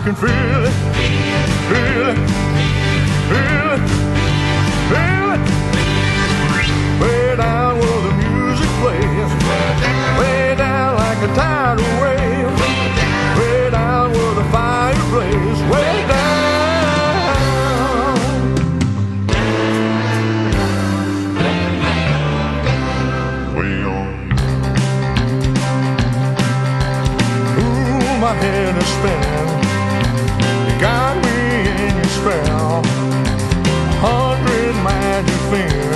can feel it, feel it, feel it, feel it. Way down where the music plays, way down like a tidal wave, way down where the fire blaze, way down. My head is spinning, you got me in your spell, 100 magic fingers.